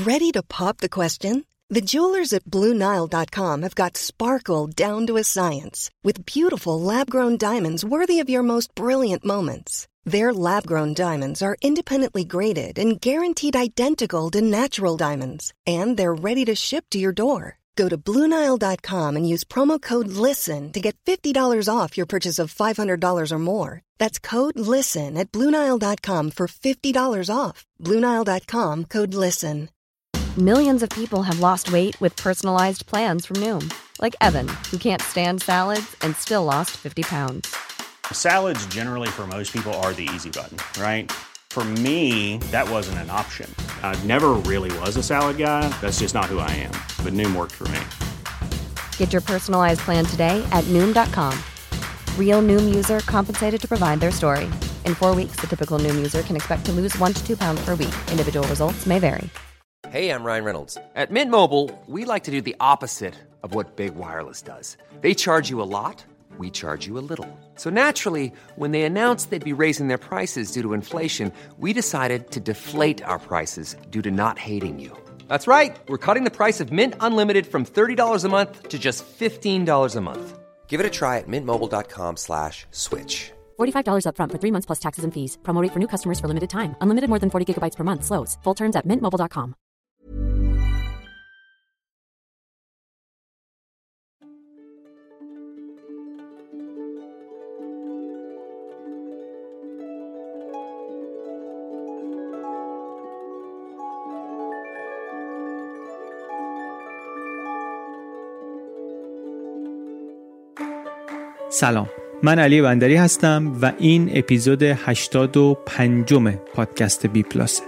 Ready to pop the question? The jewelers at BlueNile.com have got sparkle down to a science with beautiful lab-grown diamonds worthy of your most brilliant moments. Their lab-grown diamonds are independently graded and guaranteed identical to natural diamonds, and they're ready to ship to your door. Go to BlueNile.com and use promo code LISTEN to get $50 off your purchase of $500 or more. That's code LISTEN at BlueNile.com for $50 off. BlueNile.com, code LISTEN. Millions of people have lost weight with personalized plans from Noom. Like Evan, who can't stand salads and still lost 50 pounds. Salads generally for most people are the easy button, right? For me, that wasn't an option. I never really was a salad guy. That's just not who I am. But Noom worked for me. Get your personalized plan today at Noom.com. Real Noom user compensated to provide their story. In 4 weeks, the typical Noom user can expect to lose 1 to 2 pounds per week. Individual results may vary. Hey, I'm Ryan Reynolds. At Mint Mobile, we like to do the opposite of what Big Wireless does. They charge you a lot. We charge you a little. So naturally, when they announced they'd be raising their prices due to inflation, we decided to deflate our prices due to not hating you. That's right. We're cutting the price of Mint Unlimited from $30 a month to just $15 a month. Give it a try at mintmobile.com/switch. $45 up front for 3 months plus taxes and fees. Promo rate for new customers for limited time. Unlimited more than 40 gigabytes per month. Slows full terms at mintmobile.com. سلام، من علی بندری هستم و این اپیزود 85 پادکست بی پلاسه.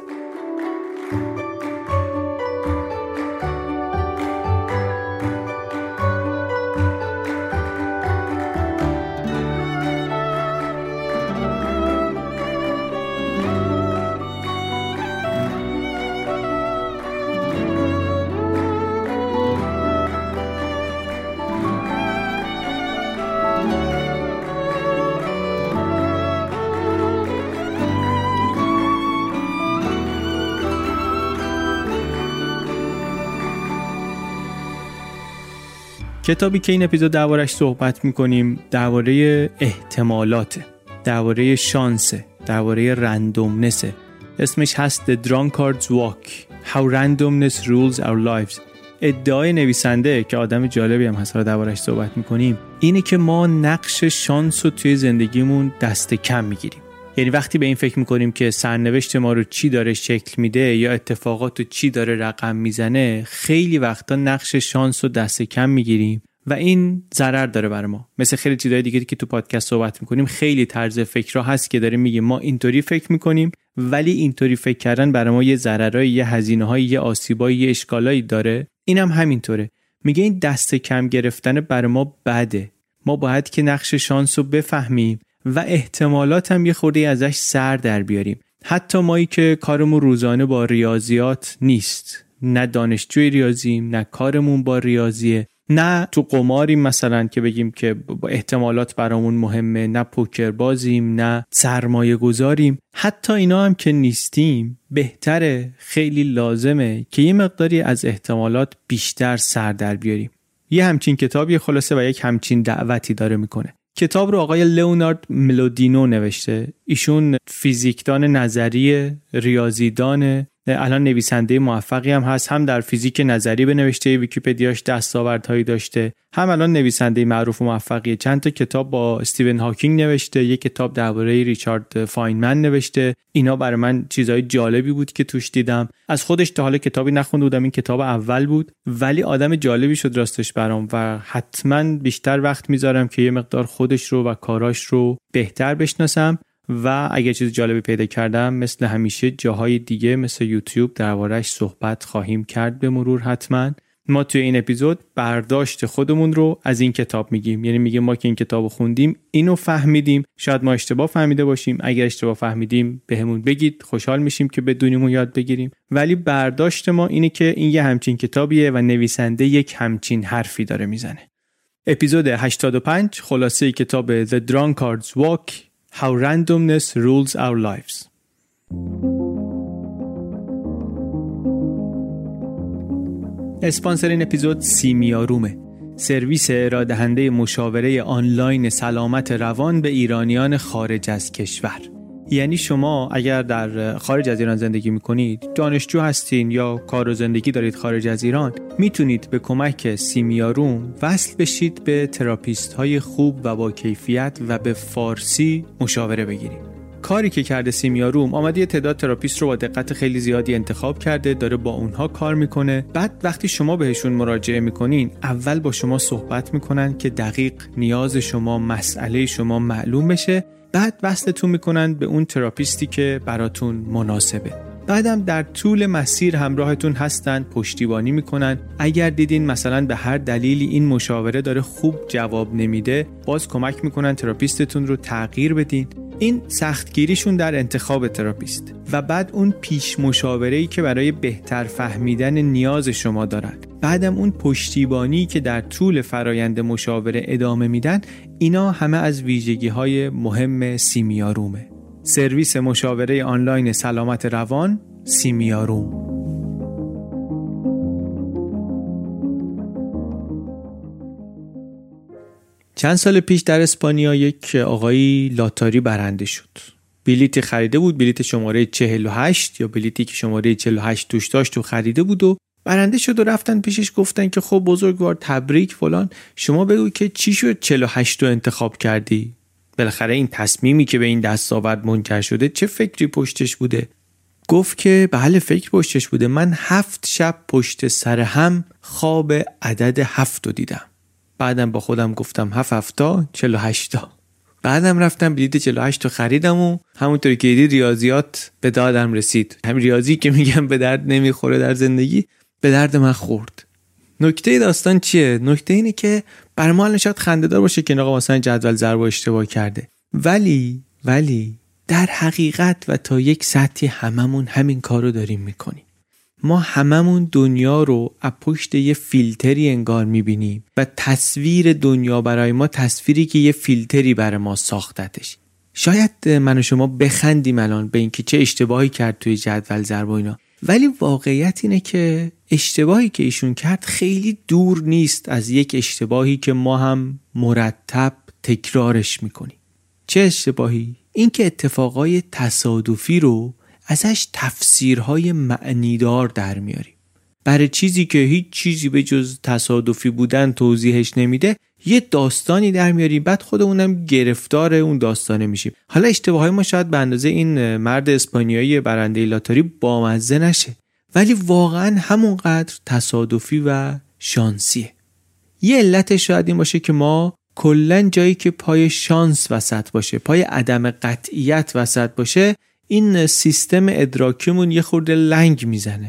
کتابی که این اپیزود درباره‌اش صحبت می‌کنیم درباره احتمالاته، درباره شانسه، درباره رندومنسه. اسمش هست The Drunkard's Walk How Randomness Rules Our Lives. ادعای نویسنده که آدم جالبی هم هست، درباره‌اش صحبت می‌کنیم، اینه که ما نقش شانس رو توی زندگیمون دست کم می‌گیریم. یعنی وقتی به این فکر میکنیم که سرنوشت ما رو چی داره شکل میده یا اتفاقات رو چی داره رقم میزنه، خیلی وقتا نقش شانس رو دست کم میگیریم و این ضرر داره برای ما. مثل خیلی چیزای دیگه که تو پادکست صحبت میکنیم، خیلی طرز فکرها هست که داریم میگیم ما اینطوری فکر میکنیم، ولی اینطوری فکر کردن برای ما یه ضررای، یه هزینه‌های، یه آسیبای، یه اشکالایی داره. اینم همینطوره. میگه این دست کم گرفتن برای ما بده. ما باید که نقش شانس رو بفهمیم و احتمالات هم یه خورده ازش سر در بیاریم. حتی مایی که کارمون روزانه با ریاضیات نیست، نه دانشجوی ریاضیم، نه کارمون با ریاضیه، نه تو قماریم مثلا که بگیم که با احتمالات برامون مهمه، نه پوکر بازیم، نه سرمایه گذاریم، حتی اینا هم که نیستیم، بهتره، خیلی لازمه که یه مقداری از احتمالات بیشتر سر در بیاریم. یه همچین کتابی خلاصه و یک همچین دعوتی داره میکنه. کتاب رو آقای لئونارد ملودینو نوشته. ایشون فیزیکدان نظری، ریاضیدان، الان نویسنده موفقی هم هست. هم در فیزیک نظری بنوشته، ویکی‌پدیاش دستاوردهایی داشته، هم الان نویسنده معروف و موفقیه. چند تا کتاب با استیون هاکینگ نوشته، یک کتاب درباره ریچارد فاینمن نوشته. اینا برای من چیزای جالبی بود که توش دیدم. از خودش تا حالا کتابی نخونده بودم، این کتاب اول بود، ولی آدم جالبی شد راستش برام و حتما بیشتر وقت میذارم که یه مقدار خودش رو و کاراش رو بهتر بشناسم. و اگه چیز جالبی پیدا کردم، مثل همیشه جاهای دیگه مثل یوتیوب درباره‌اش صحبت خواهیم کرد به مرور. حتما ما توی این اپیزود برداشت خودمون رو از این کتاب میگیم، یعنی میگیم ما که این کتابو خوندیم، اینو فهمیدیم، شاید ما اشتباه فهمیده باشیم، اگر اشتباه فهمیدیم بهمون بگید، خوشحال میشیم که بدونیم و یاد بگیریم، ولی برداشت ما اینه که این یه همچین کتابیه و نویسنده یک همچین حرفی داره میزنه. اپیزود 85 خلاصه کتاب The Drunkard's Walk How Randomness Rules Our Lives. اسپانسر این اپیزود سیمیارومه، سرویس ارائه دهنده مشاوره آنلاین سلامت روان به ایرانیان خارج از کشور. یعنی شما اگر در خارج از ایران زندگی میکنید، دانشجو هستین یا کار و زندگی دارید خارج از ایران، میتونید به کمک سیمیاروم وصل بشید به تراپیست های خوب و با کیفیت و به فارسی مشاوره بگیرید. کاری که کرده سیمیاروم، آمده یه تعداد تراپیست رو با دقت خیلی زیادی انتخاب کرده، داره با اونها کار میکنه. بعد وقتی شما بهشون مراجعه میکنین، اول با شما صحبت میکنن که دقیق نیاز شما، مسئله شما معلوم بشه. بعد وصلتون میکنن به اون تراپیستی که براتون مناسبه. بعدم در طول مسیر همراهتون هستن، پشتیبانی میکنن. اگر دیدین مثلا به هر دلیلی این مشاوره داره خوب جواب نمیده، باز کمک میکنن تراپیستتون رو تغییر بدین. این سختگیریشون در انتخاب تراپیست و بعد اون پیش مشاوره‌ای که برای بهتر فهمیدن نیاز شما دارن. بعدم اون پشتیبانی که در طول فرایند مشاوره ادامه میدن. اینا همه از ویژگی‌های مهم سیمیارومه. سرویس مشاوره آنلاین سلامت روان، سیمیاروم. چند سال پیش در اسپانیا یک آقایی لاتاری برنده شد. بلیت خریده بود، بلیت شماره 48 یا بلیتی که شماره 48 توش داشت و خریده بود و برنده شد و رفتن پیشش گفتن که خب بزرگوار تبریک فلان، شما بگو که چی شد 48 رو انتخاب کردی؟ بالاخره این تصمیمی که به این دستاورد منجر شده چه فکری پشتش بوده؟ گفت که بله فکر پشتش بوده. من 7 شب پشت سر هم خواب عدد 7 رو دیدم. بعدم با خودم گفتم 7 48. بعدم رفتم بلیت 48 رو خریدم و همونطوری که دیدی ریاضیات به دادم رسید. همین ریاضی که میگم به درد نمیخوره در زندگی، به درد من خورد. نکته داستان چیه؟ نکته اینه که برای ما نشاید خنده‌دار باشه که آقا مثلا جدول ضرب اشتباه کرده، ولی در حقیقت و تا یک سطحی هممون همین کارو داریم میکنیم. ما هممون دنیا رو از پشت یه فیلتری انگار میبینیم و تصویر دنیا برای ما تصویری که یه فیلتری برای ما ساختتش. شاید من و شما بخندیم الان به اینکه چه اشتباهی کرد توی جدول ضرب و اینا، ولی واقعیت اینه که اشتباهی که ایشون کرد خیلی دور نیست از یک اشتباهی که ما هم مرتب تکرارش میکنیم. چه اشتباهی؟ این که اتفاقای تصادفی رو ازش تفسیرهای معنیدار در میاریم. برای چیزی که هیچ چیزی به جز تصادفی بودن توضیحش نمیده، یه داستانی در میاریم، بعد خودمونم گرفتار اون داستانه میشیم. حالا اشتباههای ما شاید به اندازه این مرد اسپانیایی برنده لاتاری بامزه نشه، ولی واقعا همونقدر تصادفی و شانسیه. یه علت شاید این باشه که ما کلن جایی که پای شانس وسط باشه، پای عدم قطعیت وسط باشه، این سیستم ادراکیمون یه خورده لنگ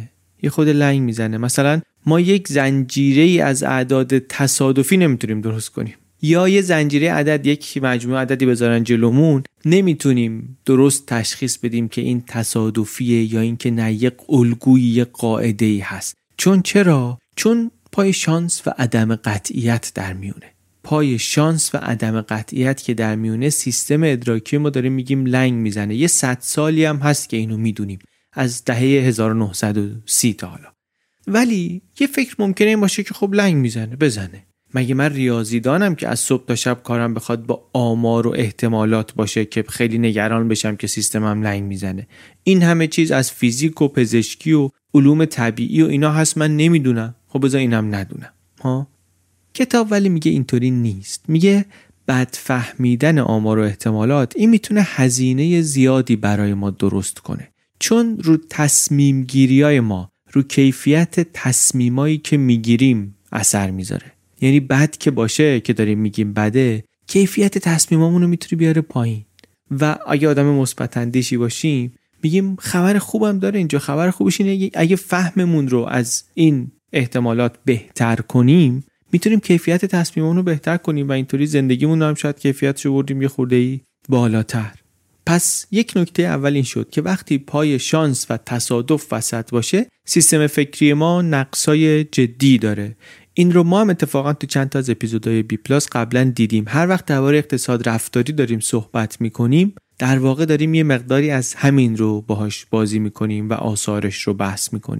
میزنه. مثلا ما یک زنجیره از اعداد تصادفی نمیتونیم درست کنیم، یا یه زنجیره عدد، یک مجموعه عددی بذارن جلومون، نمیتونیم درست تشخیص بدیم که این تصادفیه یا این که نه یک الگویی، یک قاعده‌ای هست. چرا؟ چون پای شانس و عدم قطعیت در میونه. پای شانس و عدم قطعیت که در میونه سیستم ادراکی ما داریم میگیم لنگ میزنه. یه 100 سالی هم هست که اینو میدونیم، از دهه 1930 تا حالا. ولی یه فکر ممکنه این باشه که خب لنگ بزنه. مگه من ریاضیدانم که از صبح تا شب کارم بخواد با آمار و احتمالات باشه که خیلی نگران بشم که سیستمم لنگ میزنه؟ این همه چیز از فیزیک و پزشکی و علوم طبیعی و اینا هست، من نمیدونم. خب بذار اینم ندونم. کتاب ولی میگه اینطوری نیست. میگه بد فهمیدن آمار و احتمالات این میتونه هزینه زیادی برای ما درست کنه، چون رو تصمیم گیریای ما، رو کیفیت تصمیمایی که میگیریم اثر میذاره. یعنی بد که باشه که داریم میگیم بده، کیفیت تصمیمامون رو میتونه بیاره پایین. و اگه آدم مثبت اندیشی باشیم میگیم خبر خوبم داره اینجا. خبر خوبش اینه اگه فهممون رو از این احتمالات بهتر کنیم، میتونیم کیفیت تصمیممون رو بهتر کنیم و اینطوری زندگیمون رو هم شاید کیفیتشو بردیم یه خورده‌ای بالاتر. پس یک نکته اول این شد که وقتی پای شانس و تصادف وسط باشه، سیستم فکری ما نقصای جدی داره. این رو ما هم اتفاقا تو چند تا از اپیزودهای بی پلاس قبلا دیدیم. هر وقت درباره اقتصاد رفتاری داریم صحبت میکنیم، در واقع داریم یه مقداری از همین رو باهاش بازی میکنیم و آثارش رو بحث میکنیم.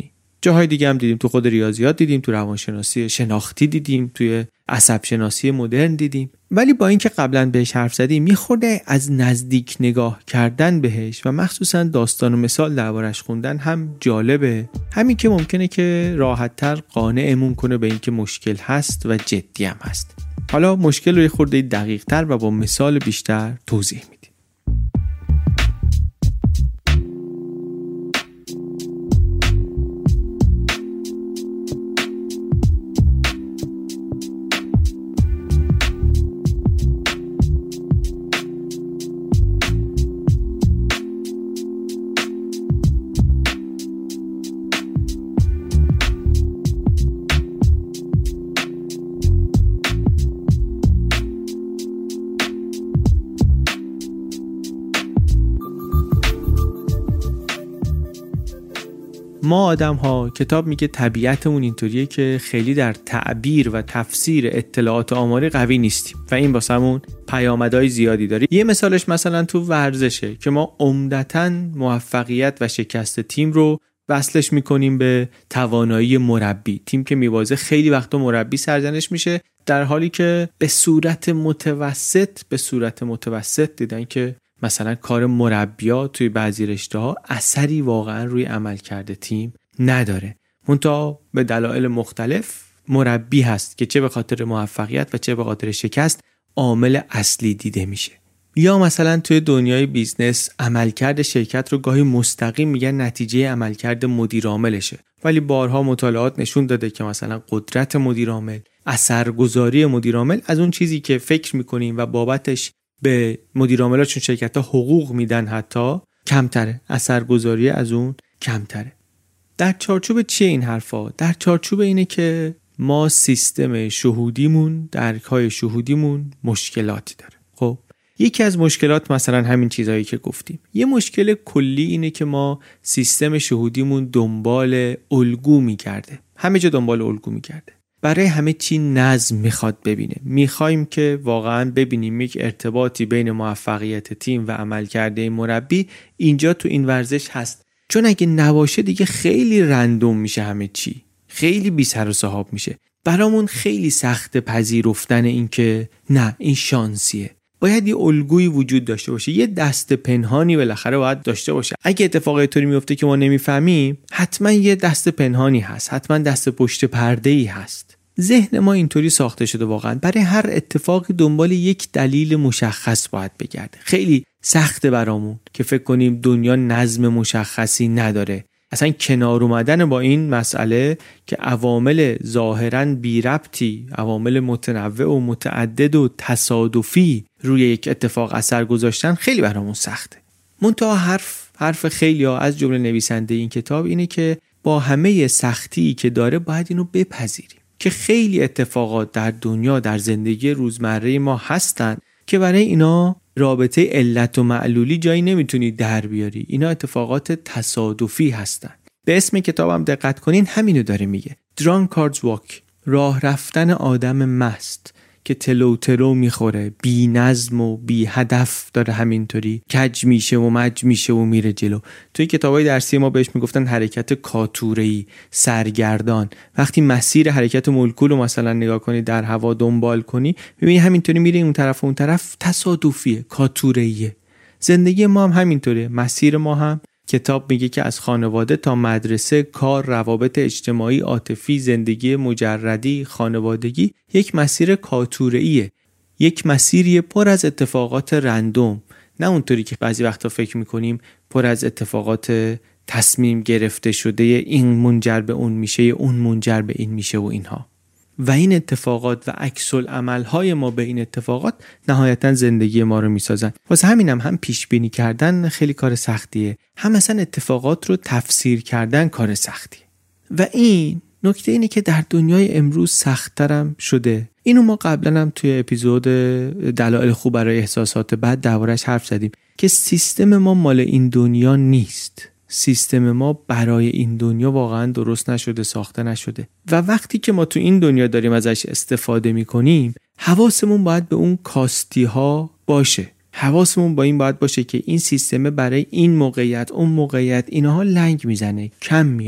جاهای دیگه هم دیدیم، تو خود ریاضیات دیدیم، تو روانشناسی شناختی دیدیم، توی عصب شناسی مدرن دیدیم. ولی با اینکه قبلا بهش حرف زدیم، یه خورده از نزدیک نگاه کردن بهش و مخصوصا داستان و مثال دربارش خوندن هم جالبه. همین که ممکنه که راحت‌تر قانعمون کنه به اینکه مشکل هست و جدی هم هست. حالا مشکل رو یه خورده دقیق‌تر و با مثال بیشتر توضیح میدیم. ما آدم ها، کتاب میگه طبیعتمون اینطوریه که خیلی در تعبیر و تفسیر اطلاعات آماری قوی نیستیم و این واسمون پیامدهای زیادی داره. یه مثالش مثلا تو ورزشه که ما عمدتاً موفقیت و شکست تیم رو وصلش میکنیم به توانایی مربی. تیم که میبازه خیلی وقتا مربی سرزنش میشه، در حالی که به صورت متوسط دیدن که مثلا کار مربی‌ها توی بعضی رشته‌ها اثری واقعا روی عملکرد تیم نداره. منتها به دلایل مختلف مربی هست که چه به خاطر موفقیت و چه به خاطر شکست عامل اصلی دیده میشه. یا مثلا توی دنیای بیزنس عملکرد شرکت رو گاهی مستقیم میگن نتیجه عملکرد مدیر عاملشه، ولی بارها مطالعات نشون داده که مثلا قدرت مدیر عامل، اثرگذاری مدیر عامل از اون چیزی که فکر میکنیم و بابتش به مدیر عامل‌ها چون شرکت‌ها حقوق میدن حتی کمتره، اثرگذاری از اون کمتره. در چارچوب چیه این حرفا؟ در چارچوب اینه که ما سیستم شهودیمون، درک‌های شهودیمون مشکلاتی داره. خب یکی از مشکلات مثلا همین چیزایی که گفتیم. یه مشکل کلی اینه که ما سیستم شهودیمون دنبال الگو می‌گرده. همه جا دنبال الگو می‌گرده. برای همه چی نظم میخواد ببینه. میخوایم که واقعا ببینیم یک ارتباطی بین موفقیت تیم و عملکرد مربی اینجا تو این ورزش هست. چون اگه نباشه دیگه خیلی رندوم میشه، همه چی خیلی بی سر و صاحب میشه. برامون خیلی سخت پذیرفتن این که نه این شانسیه. باید یه الگویی وجود داشته باشه، یه دست پنهانی بالاخره باید داشته باشه. اگه اتفاقی طوری میفته که ما نمیفهمیم، حتما یه دست پنهانی هست، حتما دست پشت پرده‌ای هست. ذهن ما اینطوری ساخته شده واقعا برای هر اتفاقی دنبال یک دلیل مشخص باید بگرده. خیلی سخته برامون که فکر کنیم دنیا نظم مشخصی نداره. اصلا کنار اومدن با این مسئله که عوامل ظاهراً بی ربطی، عوامل متنوع و متعدد و تصادفی روی یک اتفاق اثر گذاشتن خیلی برامون سخته. منتها حرف خیلی ها از جمله نویسنده این کتاب اینه که با همه سختی که داره باید اینو بپذیریم که خیلی اتفاقات در دنیا، در زندگی روزمره ما هستن که برای اینا رابطه علت و معلولی جایی نمیتونی در بیاری. اینا اتفاقات تصادفی هستن. به اسم کتابم دقت کنین همینو داره میگه. Drunkard's Walk، راه رفتن آدم مست که تلو میخوره، بی نظم و بی هدف داره همینطوری کج میشه و مج میشه و میره جلو. توی کتابای درسی ما بهش میگفتن حرکت کاتوره‌ای، سرگردان. وقتی مسیر حرکت مولکول رو مثلا نگاه کنی، در هوا دنبال کنی، میبینی همینطوری میره اون طرف و اون طرف، تصادفیه، کاتوره‌ایه. زندگی ما هم همینطوره. مسیر ما هم کتاب میگه که از خانواده تا مدرسه، کار، روابط اجتماعی، عاطفی، زندگی مجردی، خانوادگی یک مسیر کاتوره‌ایه. یک مسیری پر از اتفاقات رندوم، نه اونطوری که بعضی وقتا فکر میکنیم پر از اتفاقات تصمیم گرفته شده، این منجر به اون میشه، اون منجر به این میشه و اینها. و این اتفاقات و عکس العمل‌های ما به این اتفاقات نهایتاً زندگی ما رو میسازن. واسه همینم هم پیش بینی کردن خیلی کار سختیه، هم مثلا اتفاقات رو تفسیر کردن کار سختیه. و این نکته اینه که در دنیای امروز سخت‌ترم شده. اینو ما قبلا هم توی اپیزود دلایل خوب برای احساسات بد دربارش حرف زدیم که سیستم ما مال این دنیا نیست. سیستم ما برای این دنیا واقعا درست نشده، ساخته نشده. و وقتی که ما تو این دنیا داریم ازش استفاده میکنیم، حواسمون باید به اون کاستی ها باشه. حواسمون با این باید باشه که این سیستم برای این موقعیت، اون موقعیت، اینها لنگ میزنه، کم میاره.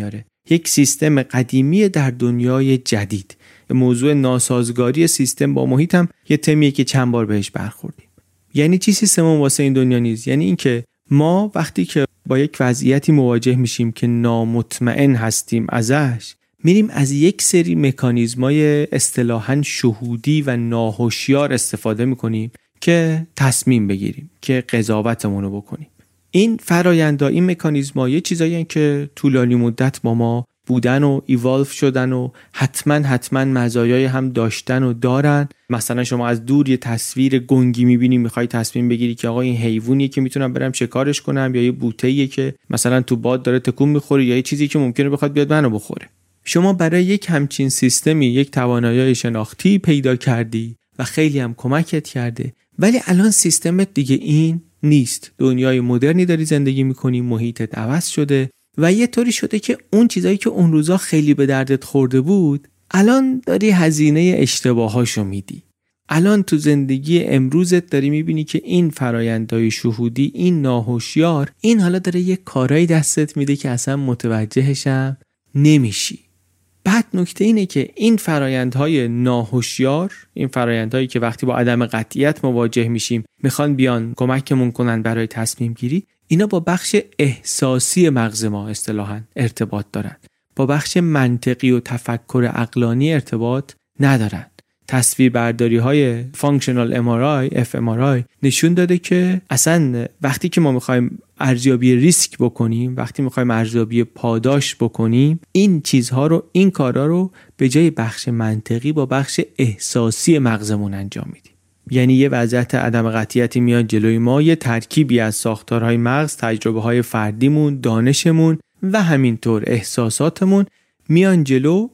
یک سیستم قدیمی در دنیای جدید. موضوع ناسازگاری سیستم با محیط هم یه تمیه که چند بار بهش برخوردیم. یعنی چی سیستممون واسه این دنیا نیست؟ یعنی اینکه ما وقتی که با یک وضعیتی مواجه میشیم که نامطمئن هستیم ازش، میریم از یک سری مکانیزمای اصطلاحاً شهودی و ناهوشیار استفاده میکنیم که تصمیم بگیریم، که قضاوتمون رو بکنیم. این فرآیندها، این مکانیزم‌ها یه چیزایی هستن که طولانی مدت با ما بودن و ایوالو شدن و حتما مزایای هم داشتن و دارن. مثلا شما از دور یه تصویر گنگی میبینی، میخوای تصمیم بگیری که آقا این حیوانیه که میتونم برم شکارش کنم، یا یه بوته‌ایه که مثلا تو باد داره تکون میخوره، یا یه چیزی که ممکنه بخواد بیاد منو بخوره. شما برای یک همچین سیستمی یک توانایی شناختی پیدا کردی و خیلی هم کمکت کرده، ولی الان سیستمت دیگه این نیست. دنیای مدرنی داری زندگی میکنی، محیطت عوض شده و یه طوری شده که اون چیزایی که اون روزا خیلی به دردت خورده بود الان داری هزینه اشتباهاشو میدی. الان تو زندگی امروزت داری میبینی که این فرایندهای شهودی، این ناهوشیار، این حالا داره یه کارایی دستت میده که اصلا متوجهشم نمیشی. بعد نکته اینه که این فرایندهای ناهوشیار، این فرایندهایی که وقتی با عدم قطعیت مواجه میشیم میخوان بیان کمکمون کنن برای تصمیم گیری، اینا با بخش احساسی مغز ما اصطلاحاً ارتباط دارن، با بخش منطقی و تفکر عقلانی ارتباط ندارن. تصویربرداری های فانکشنال MRI fMRI نشون داده که اصلا وقتی که ما میخوایم ارزیابی ریسک بکنیم، وقتی میخوایم ارزیابی پاداش بکنیم، این چیزها رو، این کارا رو به جای بخش منطقی با بخش احساسی مغزمون انجام میدیم. یعنی یه وضعیت عدم قطعیتی میاد جلوی ما، یه ترکیبی از ساختارهای مغز، تجربه های فردیمون، دانشمون و همینطور احساساتمون میان جلو.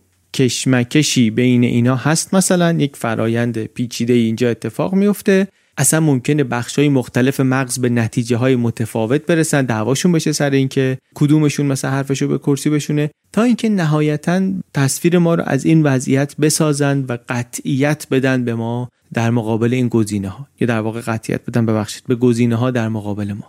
کشمکشی بین اینا هست، مثلا یک فرایند پیچیده اینجا اتفاق میفته، اصلا ممکنه بخشای مختلف مغز به نتیجه های متفاوت برسن، دعواشون بشه سر این که کدومشون مثلا حرفشو به کرسی بشونه، تا اینکه نهایتاً تصویر ما رو از این وضعیت بسازن و قطعیت بدن به ما در مقابل این گزینه ها، یا در واقع قطعیت بدن به گزینه ها در مقابل ما.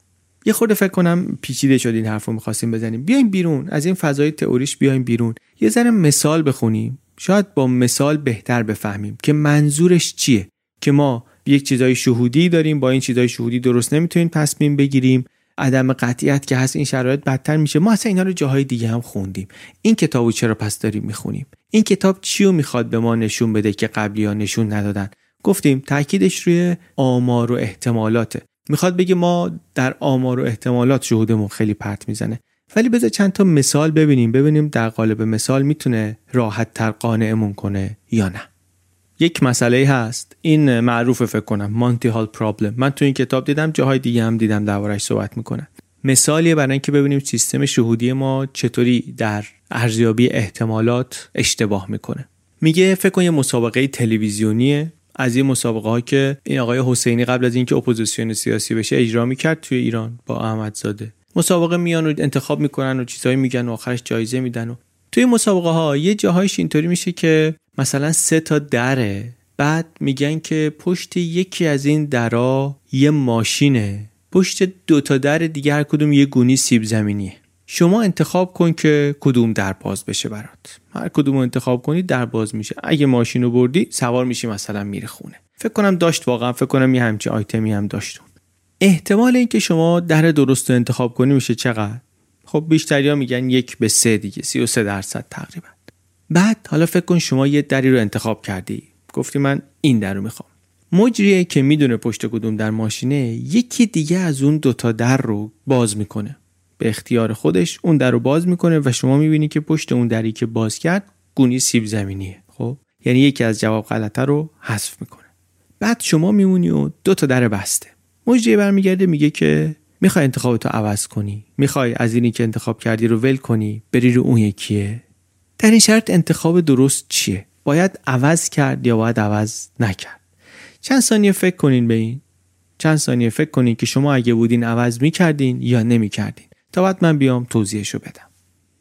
یه خورده فکر کنم پیچیده شد این حرفو می‌خواستیم بزنیم. بیایم بیرون از این فضای تئوریش، بیایم بیرون، یه ذره مثال بخونیم، شاید با مثال بهتر بفهمیم که منظورش چیه، که ما یک چیزای شهودی داریم، با این چیزای شهودی درست نمیتونیم تصمیم بگیریم، عدم قطعیت که هست، این شرایط بدتر میشه. ما اصلا اینا رو جاهای دیگه هم خوندیم. این کتابو چرا پس داریم میخونیم؟ این کتاب چیو میخواد به ما نشون بده که قبلی‌ها نشون ندادن؟ گفتیم تاکیدش روی آمار و احتمالاته. میخواد بگه ما در آمار و احتمالات شهودمون خیلی پرت میزنه. ولی بذار چند تا مثال ببینیم در قالب مثال میتونه راحت تر قانعمون کنه یا نه. یک مسئله هست، این معروفه فکر کنم، مانتی هال پرابلم. من تو این کتاب دیدم، جاهای دیگه هم دیدم دربارش صحبت میکنن. مثالیه برای اینکه ببینیم سیستم شهودی ما چطوری در ارزیابی احتمالات اشتباه میکنه. میگه فکر کن یه مسابقه تلویزیونیه، از این مسابقه ها که این آقای حسینی قبل از اینکه اپوزیسیون سیاسی بشه اجرا میکرد توی ایران با احمدزاده. مسابقه میان و انتخاب میکنن و چیزایی میگن و آخرش جایزه میدن. و توی مسابقه ها یه جاهایش اینطوری میشه که مثلا 3 تا دره، بعد میگن که پشت یکی از این درا یه ماشینه، پشت 2 تا در دیگه هر کدوم یه گونی سیب زمینیه. شما انتخاب کن که کدوم در باز بشه برات. هر کدوم رو انتخاب کنی در باز میشه. اگه ماشینو بردی سوار میشی، مثلا میری خونه. فکر کنم داشت، واقعا فکر کنم یه همچین آیتمی هم داشتون. احتمال این که شما در درست رو انتخاب کنی میشه چقدر؟ خب بیشتریا میگن 1/3 دیگه، 33% تقریبا. بعد حالا فکر کن شما یه دری رو انتخاب کردی، گفتی من این در رو میخوام. مجریه که میدونه پشت کدوم در ماشینه، یکی دیگه از اون 2 تا در رو باز میکنه. به اختیار خودش اون در رو باز میکنه و شما میبینی که پشت اون دری که باز کرد گونی سیب زمینیه. خب یعنی یکی از جواب غلطه رو حذف میکنه. بعد شما میمونی و 2 تا در بسته. مجری برمیگرده میگه که میخوای انتخابتو عوض کنی، میخوای از اینی که انتخاب کردی رو ول کنی بری رو اون یکیه. در این شرط انتخاب درست چیه؟ باید عوض کرد یا باید عوض نکرد؟ چند ثانیه فکر کنین به این. چند ثانیه فکر کنین که شما اگه بودین عوض میکردین یا نمیکردین، تا بعد من بیام توضیحشو بدم.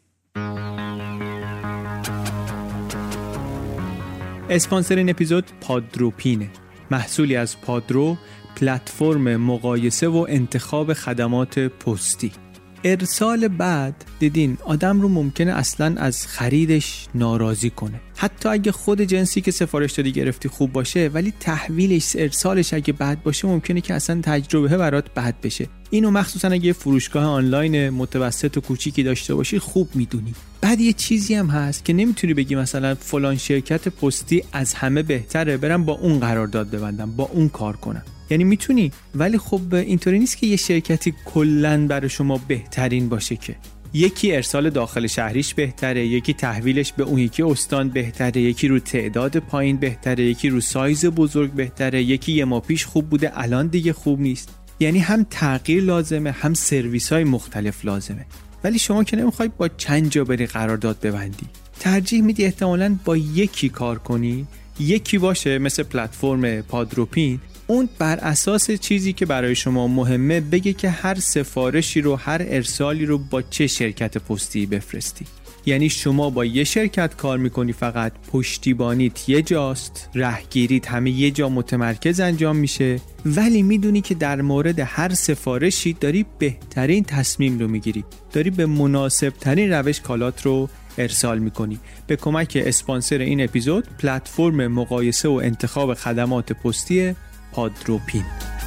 اسپانسر این اپیزود پادروپینه، محصولی از پادرو، پلتفرم مقایسه و انتخاب خدمات پستی. ارسال بعد دیدین آدم رو ممکنه اصلاً از خریدش ناراضی کنه. حتی اگه خود جنسی که سفارش دادی گرفتی خوب باشه، ولی تحویلش، ارسالش اگه بد باشه ممکنه که اصلاً تجربه برات بد بشه. اینو مخصوصاً اگه فروشگاه آنلاین متوسط و کوچیکی داشته باشی خوب میدونی. بعد یه چیزی هم هست که نمیتونی بگی مثلا فلان شرکت پستی از همه بهتره، برم با اون قرارداد ببندم، با اون کار کنم. یعنی میتونی، ولی خب اینطوری نیست که یه شرکتی کلاً برای شما بهترین باشه. که یکی ارسال داخل شهریش بهتره، یکی تحویلش به اون یکی استان بهتره، یکی رو تعداد پایین بهتره، یکی رو سایز بزرگ بهتره، یکی یه ماه پیش خوب بوده الان دیگه خوب نیست. یعنی هم تغییر لازمه، هم سرویس‌های مختلف لازمه. ولی شما که نمیخوای با چند جا بری قرارداد ببندی، ترجیح میدی احتمالاً با یکی کار کنی. یکی باشه مثل پلتفرم پادروپین، اون بر اساس چیزی که برای شما مهمه بگه که هر سفارشی رو، هر ارسالی رو با چه شرکت پستی بفرستی. یعنی شما با یه شرکت کار میکنی، فقط پشتیبانیت یه جاست، رهگیریت همه یه جا متمرکز انجام میشه، ولی میدونی که در مورد هر سفارشی داری بهترین تصمیم رو میگیری، داری به مناسب ترین روش کالات رو ارسال میکنی. به کمک اسپانسر این اپیزود، پلتفرم مقایسه و انتخاب خدمات پستی پادروپین.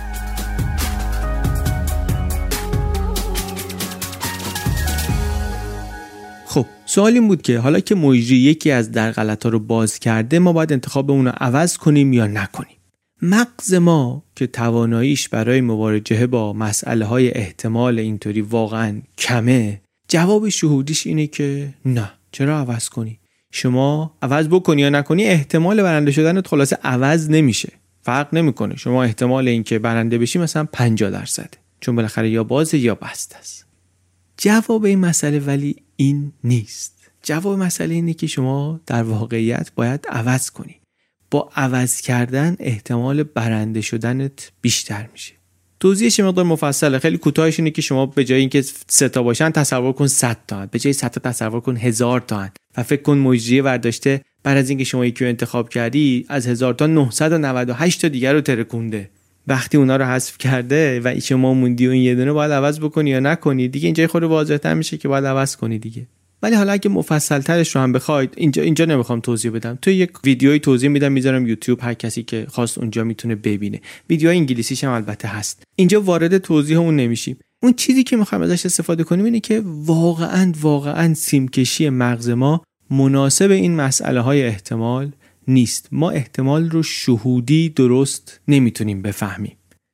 خب سوال این بود که حالا که مجری یکی از در غلطا رو باز کرده، ما باید انتخاب اون رو عوض کنیم یا نکنیم؟ مغز ما که تواناییش برای مواجهه با مسئله های احتمال اینطوری واقعا کمه، جواب شهودیش اینه که نه، چرا عوض کنی؟ شما عوض بکنی یا نکنی، احتمال برنده شدن خلاصه عوض نمیشه، فرق نمیکنه. شما احتمال اینکه برنده بشی مثلا 50%، چون بالاخره یا بازه یا بسته است. جواب این مسئله ولی این نیست. جواب مسئله اینه که شما در واقعیت باید عوض کنی. با عوض کردن احتمال برنده شدنت بیشتر میشه. توضیحش مقدار مفصله، خیلی کوتاهش اینه که شما به جای اینکه 3 تا باشن تصور کن 100 تا، به جای 100 تا تصور کن 1000 تا و فکر کن مجری ورداشته بعد از اینکه شما یکی رو انتخاب کردی از 1000 تا 998 تا دیگر رو ترکونده. وقتی اونا رو حذف کرده و شما موندی و این یه دونه باید عوض بکنی یا نکنی، دیگه اینجای خود واضح‌تر میشه که باید عوض کنی دیگه. ولی حالا اگه مفصل‌ترش رو هم بخواید، اینجا نمیخوام توضیح بدم، تو یک ویدیوی توضیح میدم، میذارم یوتیوب، هر کسی که خواست اونجا میتونه ببینه. ویدیوهای انگلیسیش هم البته هست. اینجا وارد توضیح اون نمیشیم. اون چیزی که میخوایم ازش استفاده کنیم اینه که واقعاً سیمکشی مغز ما مناسب این مسئله های احتمال نیست. ما احتمال رو شهودی درست نمیتونیم بفهمیم.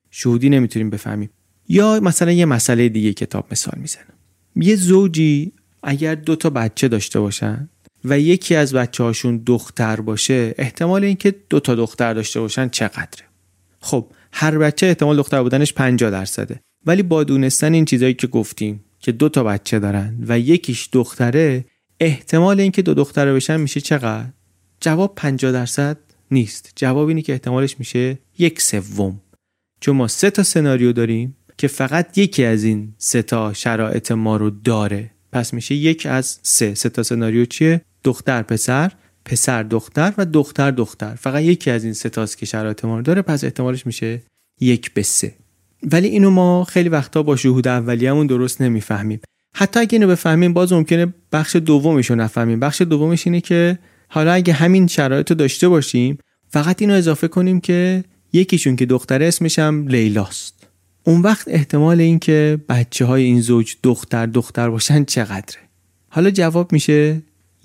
یا مثلا یه مسئله دیگه کتاب مثال میزنم. یه زوجی اگر 2 تا بچه داشته باشن و یکی از بچه‌هاشون دختر باشه، احتمال اینکه 2 تا دختر داشته باشن چقدره؟ خب هر بچه احتمال دختر بودنش 50%، ولی با دونستن این چیزایی که گفتیم که 2 تا بچه دارن و یکیش دختره، احتمال اینکه 2 دختر بشن میشه چقدر؟ جواب 50% نیست. جواب اینه که احتمالش میشه 1/3. چون ما 3 تا سناریو داریم که فقط یکی از این 3 تا شرایط ما رو داره، پس میشه 1 از 3. 3 تا سناریو چیه؟ دختر پسر، پسر دختر و دختر دختر. فقط یکی از این 3 تاست که شرایط ما رو داره، پس احتمالش میشه 1/3. ولی اینو ما خیلی وقتا با شهود اولیه‌مون درست نمیفهمیم. حتی اگه اینو بفهمیم باز ممکنه بخش دومش رو نفهمیم. بخش دومش اینه که حالا اگه همین شرایط رو داشته باشیم، فقط اینو اضافه کنیم که یکیشون که دختره اسمش هم لیلاست. اون وقت احتمال این که بچه‌های این زوج دختر باشن چقدره؟ حالا جواب میشه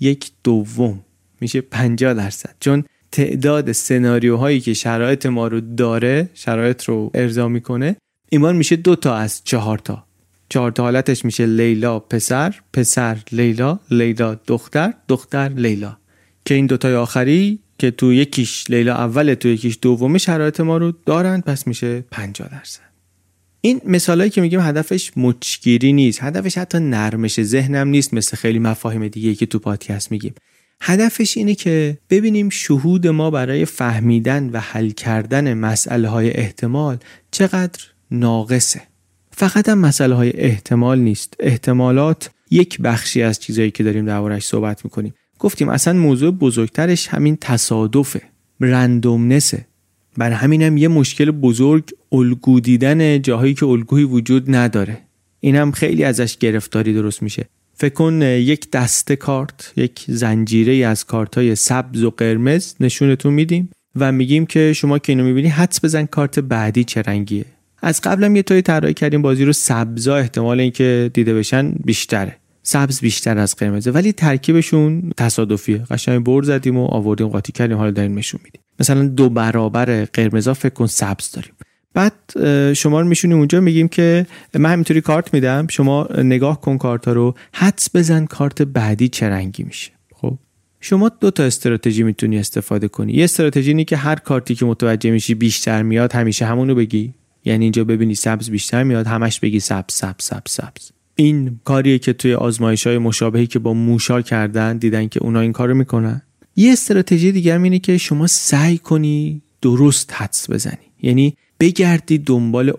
1/2، میشه 50%. چون تعداد سناریوهایی که شرایط ما رو داره، شرایط رو ارضا میکنه، ایمان میشه 2 تا از 4 تا. 4 تا حالتش میشه لیلا پسر، پسر لیلا، لیلا دختر، دختر لیلا. که این 2 تای آخری که تو یکیش لیلا اوله، تو یکیش دومه، شرایط ما رو دارن، پس میشه 50%. این مثالایی که میگیم هدفش مچگیری نیست، هدفش حتی نرمش ذهنم نیست مثل خیلی مفاهیم دیگه که تو پادکست میگیم. هدفش اینه که ببینیم شهود ما برای فهمیدن و حل کردن مسئله های احتمال چقدر ناقصه. فقط هم مسئله های احتمال نیست، احتمالات یک بخشی از چیزایی که داریم دربارش صحبت میکنیم. گفتیم اصلا موضوع بزرگترش همین تصادفه، رندومنسه. برای همینم یه مشکل بزرگ الگو دیدن جاهایی که الگویی وجود نداره. اینم خیلی ازش گرفتاری درست میشه. فکر کن یک دسته کارت، یک زنجیره از کارت‌های سبز و قرمز نشونتون میدیم و میگیم که شما که اینو میبینی حدس بزن کارت بعدی چه رنگیه. از قبلم یه طوری طراحی کردیم بازی رو سبزا احتمال اینکه دیده بشن بیشتره، سبز بیشتر از قرمزه، ولی ترکیبشون تصادفیه. قشنگ بر زدیم و آوردیم قاطی کردیم، حالا داریم نشون میدیم. مثلا 2 برابر قرمزا فکر کن سبز داریم. بعد شما رو میشونیم اونجا، میگیم که من همینطوری کارت میدم، شما نگاه کن کارتا رو، حدس بزن کارت بعدی چه رنگی میشه. خب شما 2 تا استراتژی میتونی استفاده کنی. یه استراتژی اینه که هر کارتی که متوجه میشی بیشتر میاد همیشه همونو بگی، یعنی اینجا ببینی سبز بیشتر میاد همش بگی سبز سبز سبز سبز. این کاریه که توی آزمایش‌های مشابهی که با موشا کردن دیدن که اونا این کارو میکنن. یه استراتژی دیگه هم اینه که شما سعی کنی درست حدس بزنی، یعنی بگردی دنبال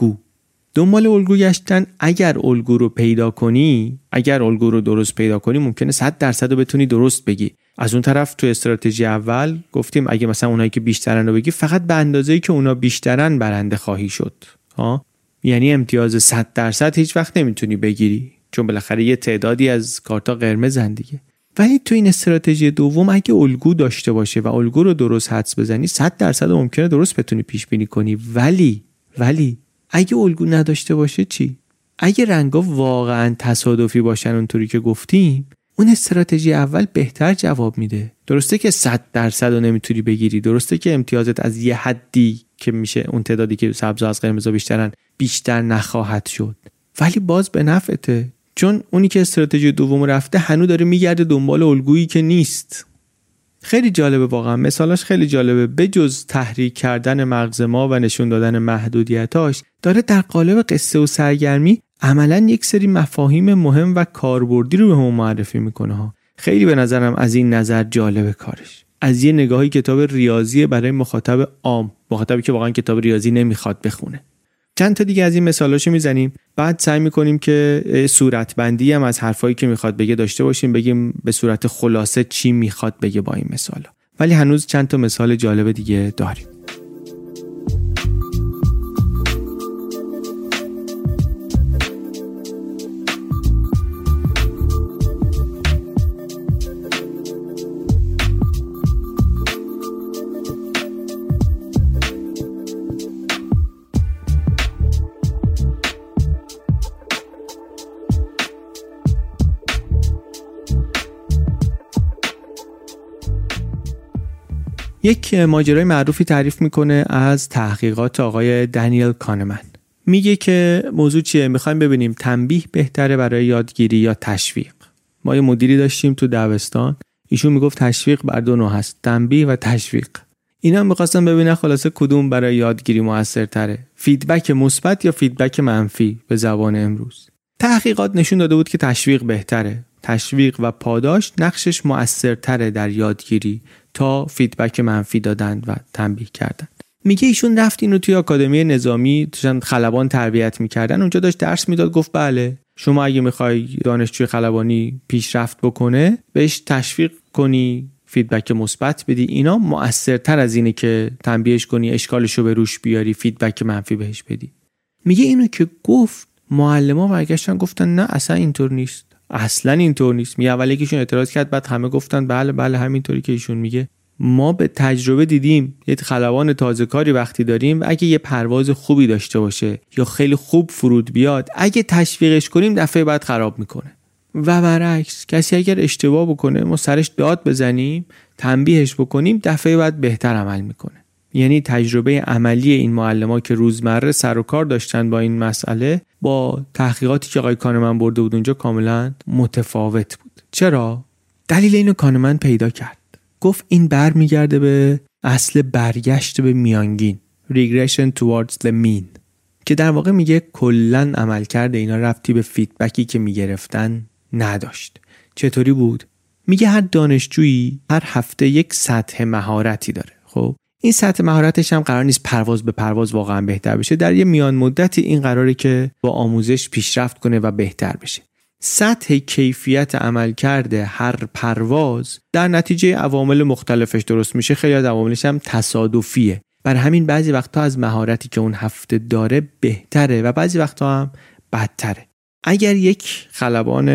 الگو گشتن. اگر الگو رو پیدا کنی، اگر الگو رو درست پیدا کنی، ممکنه 100% رو بتونی درست بگی. از اون طرف تو استراتژی اول گفتیم اگه مثلا اونایی که بیشترن رو بگی، فقط به اندازه‌ای که اونا بیشترن برنده خواهی شد. یعنی امتیاز 100% هیچ وقت نمیتونی بگیری، چون بالاخره یه تعدادی از کارتا قرمزن دیگه. ولی تو این استراتژی دوم اگه الگو داشته باشه و الگو رو درست حدس بزنی، 100% ممکنه درست بتونی پیش بینی کنی. ولی اگه الگو نداشته باشه چی؟ اگه رنگا واقعا تصادفی باشن اونطوری که گفتیم، اون استراتژی اول بهتر جواب میده. درسته که 100% رو نمیتونی بگیری، درسته که امتیازت از یه حدی که میشه اون تعدادی که سبزا از قرمزا بیشترن بیشتر نخواهد شد، ولی باز به نفعته، چون اونی که استراتژی دوم رفته هنوز داره میگرده دنبال الگویی که نیست. خیلی جالبه واقعا، مثالاش خیلی جالبه. بجز تحریک کردن مغز ما و نشون دادن محدودیتاش، داره در قالب قصه و سرگرمی عملاً یک سری مفاهیم مهم و کاربردی رو به ما معرفی میکنه ها. خیلی به نظرم از این نظر جالبه کارش. از یه نگاهی کتاب ریاضی برای مخاطب عام، مخاطبی که واقعا کتاب ریاضی نمیخواد بخونه. چند تا دیگه از این مثالاشو میزنیم، بعد سعی میکنیم که صورت بندی هم از حرفایی که میخواد بگه داشته باشیم، بگیم به صورت خلاصه چی میخواد بگه با این مثالا. ولی هنوز چند تا مثال جالب دیگه داریم. یک ماجرای معروفی تعریف میکنه از تحقیقات آقای دانیل کانمن. میگه که موضوع چیه؟ میخوایم ببینیم تنبیه بهتره برای یادگیری یا تشویق. ما یه مدیری داشتیم تو دبستان، ایشون میگفت تشویق بر 2 نوع هست، تنبیه و تشویق. اینا میخواستن ببینن خلاصه کدوم برای یادگیری موثرتره، فیدبک مثبت یا فیدبک منفی به زبان امروز. تحقیقات نشون داده بود که تشویق بهتره. تشویق و پاداش نقشش مؤثرتره در یادگیری تا فیدبک منفی دادن و تنبیه کردن. میگه ایشون رفت اینو توی آکادمی نظامی توشن خلبان تربیت میکردن، اونجا داشت درس میداد، گفت بله شما اگه میخوای دانشجوی خلبانی پیشرفت بکنه بهش تشویق کنی، فیدبک مثبت بدی، اینا مؤثرتر از اینه که تنبیهش کنی، اشکالشو به روش بیاری، فیدبک منفی بهش بدی. میگه اینو که گفت معلما برگشتن گفتن نه اصلا اینطور نیست، اصلا اینطور نیست. میگه اول یکیشون اعتراض کرد، بعد همه گفتن بله همینطوری که ایشون میگه. ما به تجربه دیدیم یه خلبان تازه کاری وقتی داریم اگه یه پرواز خوبی داشته باشه یا خیلی خوب فرود بیاد، اگه تشویقش کنیم دفعه بعد خراب میکنه. و برعکس کسی اگر اشتباه بکنه ما سرش داد بزنیم، تنبیهش بکنیم، دفعه بعد بهتر عمل میکنه. یعنی تجربه عملی این معلما که روزمره سر و کار داشتن با این مسئله با تحقیقاتی که آقای کانمن برده بود اونجا کاملا متفاوت بود. چرا؟ دلیل اینو کانمن پیدا کرد. گفت این برمیگرده به اصل برگشت به میانگین، regression towards the mean، که در واقع میگه کلن عملکرد اینا ربطی به فیدبکی که میگرفتن نداشت. چطوری بود؟ میگه هر دانشجویی هر هفته یک سطح مهارتی داره. خب این سطح مهارتش هم قرار نیست پرواز به پرواز واقعا بهتر بشه، در یه میان مدتی این قراره که با آموزش پیشرفت کنه و بهتر بشه. سطح کیفیت عملکرد هر پرواز در نتیجه عوامل مختلفش درست میشه، خیلی از عواملش هم تصادفیه. بر همین بعضی وقتا از مهارتی که اون هفته داره بهتره و بعضی وقتا هم بدتره. اگر یک خلبان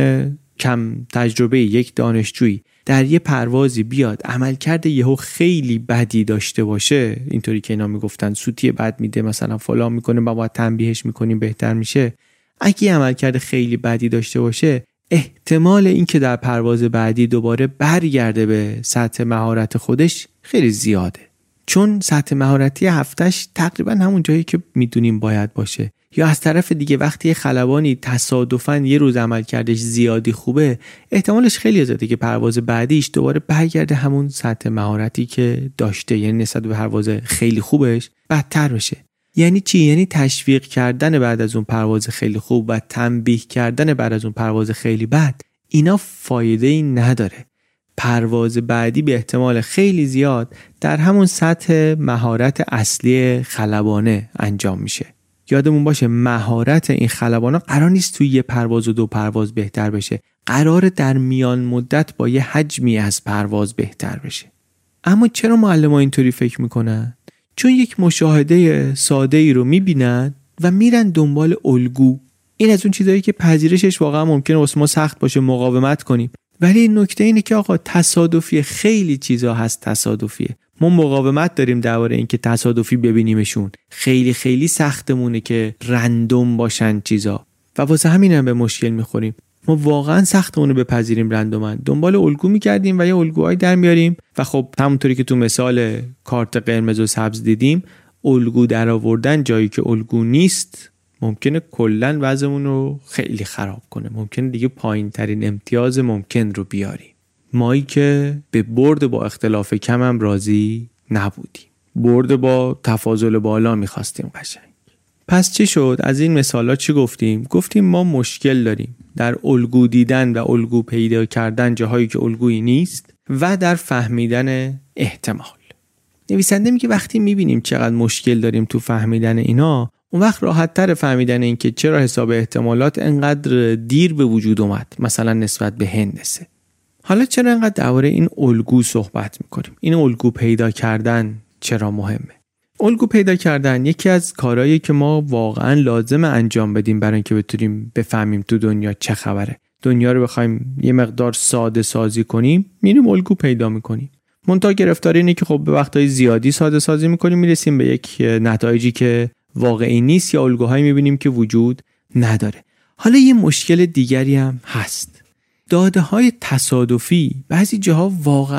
کم تجربه، یک دانشجویی در یه پروازی بیاد عملکرد یهو خیلی بدی داشته باشه، اینطوری که اینا میگفتن سوتی بد میده مثلا فلان میکنه و باید تنبیهش میکنیم بهتر میشه، اگه عملکرد خیلی بدی داشته باشه احتمال اینکه در پرواز بعدی دوباره برگرده به سطح مهارت خودش خیلی زیاده، چون سطح مهارتی هفتش تقریبا همون جایی که میدونیم باید باشه. یا از طرف دیگه وقتی خلبانی تصادفاً یه روز عملکردش زیادی خوبه، احتمالش خیلی زیاده که پرواز بعدیش دوباره برگرده همون سطح مهارتی که داشته، یعنی نسبت به پرواز خیلی خوبش بدتر بشه. یعنی چی؟ یعنی تشویق کردن بعد از اون پرواز خیلی خوب و تنبیه کردن بعد از اون پرواز خیلی بد، اینا فایده‌ای نداره. پرواز بعدی به احتمال خیلی زیاد در همون سطح مهارت اصلی خلبانه انجام میشه. یادمون باشه مهارت این خلبانا قرار نیست توی یه پرواز و دو پرواز بهتر بشه، قراره در میان مدت با یه حجمی از پرواز بهتر بشه. اما چرا معلم‌ها اینطوری فکر میکنن؟ چون یک مشاهده ساده ای رو میبینن و میرن دنبال الگو. این از اون چیزایی که پذیرشش واقعا ممکنه واسه ما سخت باشه، مقاومت کنیم. ولی نکته اینه که آقا تصادفی، خیلی چیزا هست تصادفیه. ما مقاومت داریم درباره اینکه تصادفی ببینیمشون. خیلی خیلی سختمونه که رندوم باشن چیزا و واسه همین هم به مشکل میخوریم. ما واقعا سختمونه بپذیریم رندومن. دنبال الگو میگردیم و یه الگوهایی در میاریم و خب همونطوری که تو مثال کارت قرمز و سبز دیدیم، الگو در آوردن جایی که الگو نیست ممکنه کلن وضعمون رو خیلی خراب کنه. ممکنه دیگه پایین ترین امتیاز ممکن رو بیاریم. مایی که به برد با اختلاف کم هم راضی نبودیم، برد با تفاضل بالا میخواستیم قشنگ. پس چی شد؟ از این مثالا چی گفتیم؟ گفتیم ما مشکل داریم در الگو دیدن و الگو پیدا کردن جاهایی که الگویی نیست و در فهمیدن احتمال. نویسنده میگه وقتی میبینیم چقدر مشکل داریم تو فهمیدن اینا، اون وقت راحت تر فهمیدن این که چرا حساب احتمالات انقدر دیر به وجود اومد، مثلا نسبت به هندسه. حالا چرا انقدر درباره این الگو صحبت میکنیم؟ این الگو پیدا کردن چرا مهمه؟ الگو پیدا کردن یکی از کارهایی که ما واقعا لازم انجام بدیم برای اینکه بتونیم بفهمیم تو دنیا چه خبره. دنیا رو بخوایم یه مقدار ساده سازی کنیم، میریم الگو پیدا میکنیم. منتها گرفتار اینه که خب به وقتای زیادی ساده سازی میکنیم، میرسیم به یک نتایجی که واقعی نیست یا الگوهایی میبینیم که وجود نداره. حالا یه مشکل دیگری هم هست. داده های تصادفی بعضی جاها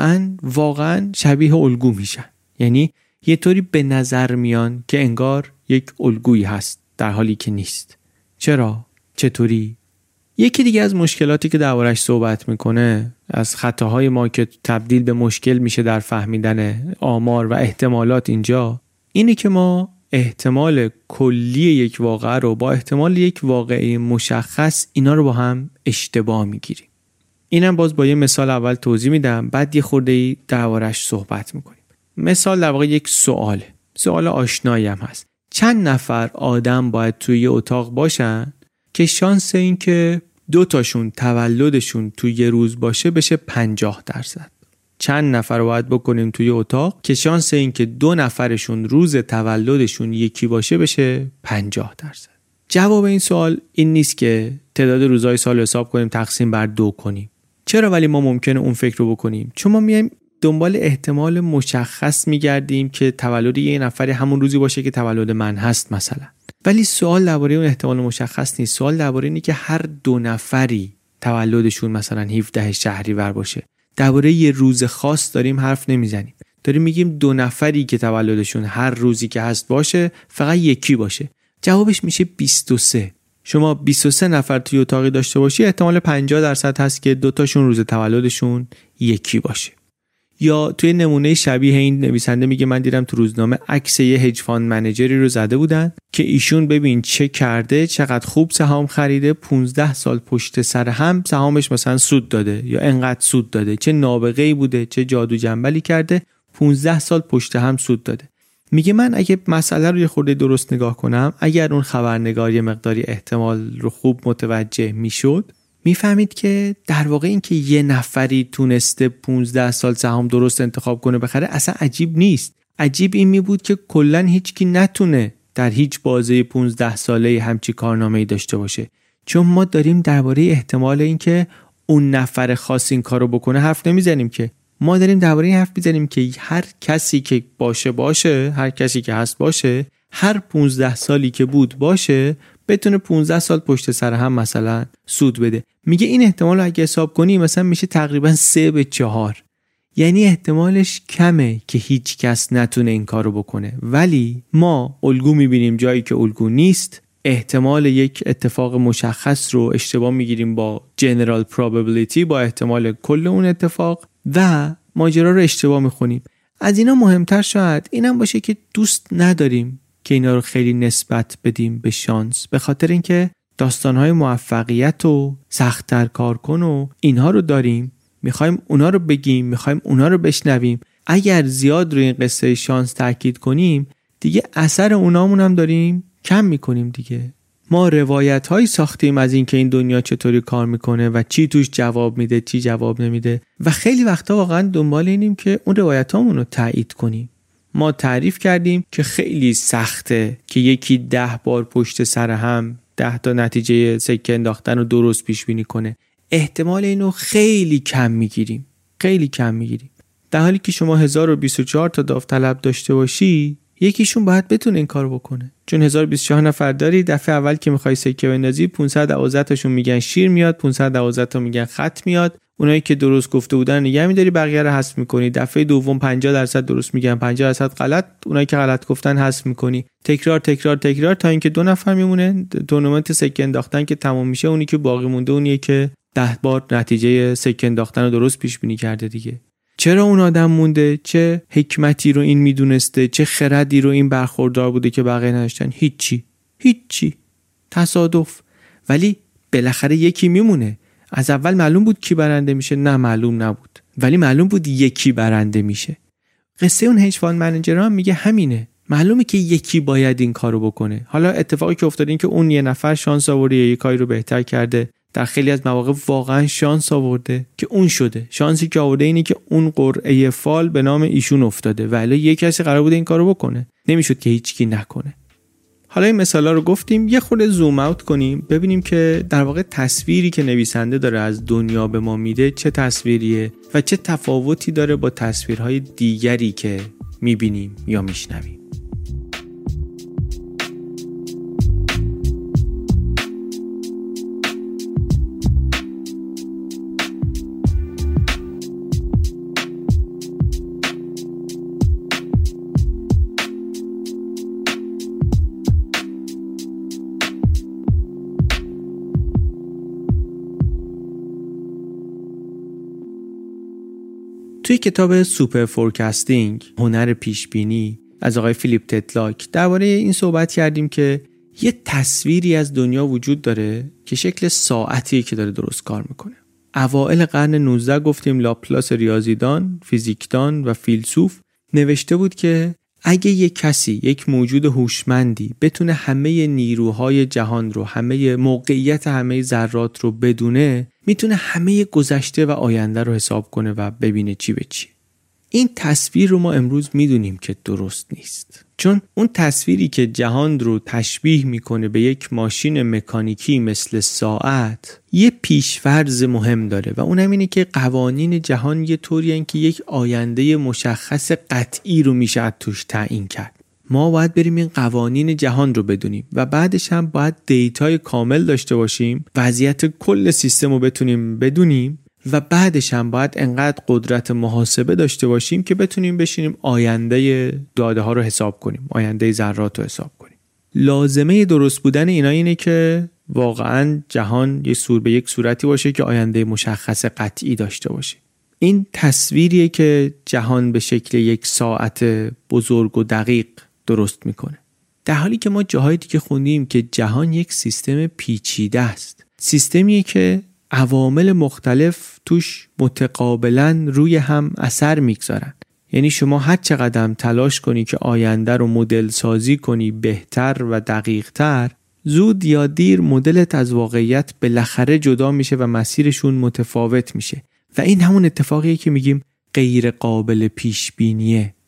واقعا شبیه الگو میشن. یعنی یه طوری به نظر میان که انگار یک الگویی هست در حالی که نیست. چرا؟ چطوری؟ یکی دیگه از مشکلاتی که دربارش صحبت میکنه، از خطاهای ما که تبدیل به مشکل میشه در فهمیدن آمار و احتمالات اینجا، اینه که ما احتمال کلی یک واقعه رو با احتمال یک واقعه مشخص اینا رو با هم اشتباه میگیریم. اینم باز با یه مثال اول توضیح میدم، بعد یه خورده‌ای دربارش صحبت میکنیم. مثال در واقع یک سوال آشنایی هم هست. چند نفر آدم باید توی یه اتاق باشن که شانس این که 2 تاشون تولدشون توی یه روز باشه بشه 50%؟ چند نفر رو باید بکنیم توی اتاق که شانس این که 2 نفرشون روز تولدشون یکی باشه بشه 50%؟ جواب این سوال این نیست که تعداد روزهای سال حساب کنیم تقسیم بر 2 کنیم. چرا ولی ما ممکنه اون فکر رو بکنیم؟ چون ما میایم دنبال احتمال مشخص میگردیم که تولد یه نفری همون روزی باشه که تولد من هست مثلا. ولی سوال درباره اون احتمال مشخص نیست. سوال درباره اینه که هر 2 نفری تولدشون مثلا 17 شهریور باشه. درباره یه روز خاص داریم حرف نمیزنیم. داریم میگیم 2 نفری که تولدشون هر روزی که هست باشه فقط یکی باشه. جوابش میشه 23. شما 23 نفر توی اتاقی داشته باشی، احتمال 50% هست که 2 تاشون روز تولدشون یکی باشه. یا توی نمونه شبیه این نویسنده میگه من دیدم تو روزنامه عکس یه هج فاند منیجری رو زده بودن که ایشون ببین چه کرده، چقدر خوب سهام خریده، 15 سال پشت سر هم سهامش مثلا سود داده یا انقدر سود داده، چه نابغه‌ای بوده، چه جادو جنبلی کرده، 15 سال پشت هم سود داده. میگه من اگه مسئله رو یه خورده درست نگاه کنم، اگر اون خبرنگار یه مقداری احتمال رو خوب متوجه میشد، میفهمید که در واقع این که یه نفری تونسته 15 سال سهام درست انتخاب کنه بخره اصلا عجیب نیست. عجیب این می بود که کلن هیچکی نتونه در هیچ بازه 15 ساله همچی کارنامه‌ای داشته باشه. چون ما داریم درباره احتمال اینکه اون نفر خاص این کارو بکنه حرف نمیزنیم، که ما داریم درباره این حرف میزنیم که هر کسی که باشه، هر کسی که هست باشه، هر 15 سالی که بود باشه، بتونه 15 سال پشت سر هم مثلا سود بده. میگه این احتمال رو اگه حساب کنی مثلا میشه تقریبا 3/4. یعنی احتمالش کمه که هیچ کس نتونه این کارو بکنه، ولی ما الگو میبینیم جایی که الگو نیست، احتمال یک اتفاق مشخص رو اشتباه میگیریم با general probability، با احتمال کل اون اتفاق، و ماجرا رو اشتباه میخونیم. از اینا مهمتر شاید اینم باشه که دوست نداریم که اینا رو خیلی نسبت بدیم به شانس، به خاطر اینکه داستانهای موفقیت و سخت‌تر کار کن و اینها رو داریم، میخوایم اونا رو بگیم، میخوایم اونا رو بشنویم. اگر زیاد روی این قصه شانس تاکید کنیم دیگه اثر اونامون هم داریم کم میکنیم دیگه. ما روایت‌هایی ساختیم از این که این دنیا چطوری کار میکنه و چی توش جواب میده، چی جواب نمیده، و خیلی وقتا واقعا دنبال اینیم که اون روایت‌هامون رو تایید کنیم. ما تعریف کردیم که خیلی سخته که یکی 10 بار پشت سر هم 10 تا نتیجه سکه انداختن رو درست پیش بینی کنه. احتمال اینو خیلی کم میگیریم، خیلی کم میگیریم. در حالی که شما 1024 تا داوطلب داشته باشی، یکیشون باید بتونه این کارو بکنه. چون 1024 نفر داری، دفعه اول که میخوای سکه بندازی 512 تاشون میگن شیر میاد، 512 تا میگن خط میاد. اونایی که درست گفته بودن نگه میداری، بقیه رو حذف میکنی. دفعه دوم 50% درست میگن، 50% غلط. اونایی که غلط گفتن حذف میکنی. تکرار تکرار تکرار تا اینکه 2 نفر میمونه. تورنمنت سکه انداختن که تموم میشه، اونی که باقی مونده اونیه که 10 بار نتیجه سکه انداختن رو درست پیش بینی کرده دیگه. چرا اون آدم مونده؟ چه حکمتی رو این میدونسته؟ چه خردی رو این برخوردار بوده که بقیه نداشتن؟ هیچی. تصادف. ولی بالاخره یکی میمونه. از اول معلوم بود کی برنده میشه؟ نه، معلوم نبود، ولی معلوم بود یکی برنده میشه. قصه اون هج فاند منیجر هم میگه همینه. معلومه که یکی باید این کارو بکنه. حالا اتفاقی که افتاده این که اون یه نفر شانس آورده، یه کاری رو بهتر کرده. در خیلی از مواقع واقعا شانس آورده که اون شده. شانسی که آورده اینه که اون قرعه فال به نام ایشون افتاده، ولی یه کسی قرار بوده این کارو بکنه، نمیشد که هیچکی نکنه. حالا این مثالا رو گفتیم، یه خورده زوم اوت کنیم ببینیم که در واقع تصویری که نویسنده داره از دنیا به ما میده چه تصویریه و چه تفاوتی داره با تصویرهای دیگری که میبینیم یا میشنویم. توی کتاب سوپر فورکاستینگ، هنر پیشبینی از آقای فیلیپ تتلاک درباره این صحبت کردیم که یه تصویری از دنیا وجود داره که شکل ساعتیه که داره درست کار میکنه. اوائل قرن 19 گفتیم لاپلاس ریاضیدان، فیزیکدان و فیلسوف نوشته بود که اگه یک کسی، یک موجود هوشمندی بتونه همه نیروهای جهان رو، همه موقعیت همه ذرات رو بدونه، میتونه همه گذشته و آینده رو حساب کنه و ببینه چی به چی. این تصویر رو ما امروز میدونیم که درست نیست، چون اون تصویری که جهان رو تشبیه میکنه به یک ماشین مکانیکی مثل ساعت یه پیش‌فرض مهم داره و اونم اینه که قوانین جهان یه طوری هستن که یک آینده مشخص قطعی رو میشه از توش تعیین کرد. ما باید بریم این قوانین جهان رو بدونیم و بعدش هم باید دیتای کامل داشته باشیم، وضعیت کل سیستم رو بتونیم بدونیم و بعدش هم باید انقدر قدرت محاسبه داشته باشیم که بتونیم بشینیم آینده داده ها رو حساب کنیم، آینده ذرات رو حساب کنیم. لازمه درست بودن اینا اینه که واقعا جهان به یک صورتی باشه که آینده مشخص قطعی داشته باشه. این تصویریه که جهان به شکل یک ساعت بزرگ و دقیق درست میکنه، در حالی که ما جاهای دیگه خوندیم که جهان یک سیستم پیچیده است، سیستمیه که عوامل مختلف توش متقابلا روی هم اثر میگذارن. یعنی شما هر چقدر تلاش کنی که آینده رو مدل سازی کنی بهتر و دقیق تر، زود یا دیر مدلت از واقعیت بالاخره جدا میشه و مسیرشون متفاوت میشه و این همون اتفاقیه که میگیم غیر قابل پیش بینیه.